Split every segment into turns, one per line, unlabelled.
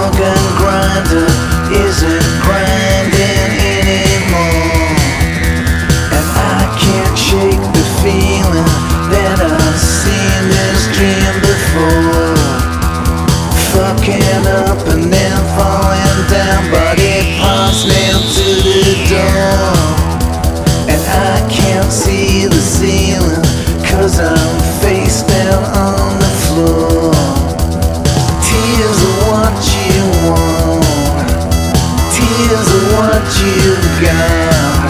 organ grinder isn't grinding anymore, and I can't shake the feeling that I've seen this dream before. Fucking up and then falling down, but it pops nailed to the door, and I can't see the ceiling 'cause I'm face down on the floor. Tears are what you want, tears are what you got.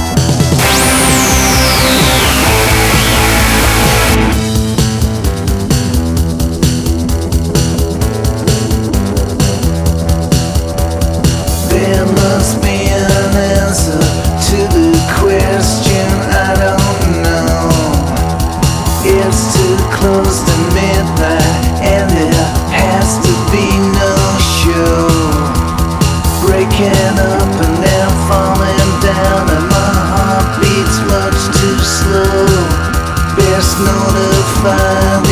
There must be an answer to the question I don't know. It's too close to midnight and there has to be no show. Breaking up and then falling down, and my heart beats much too slow. Best notified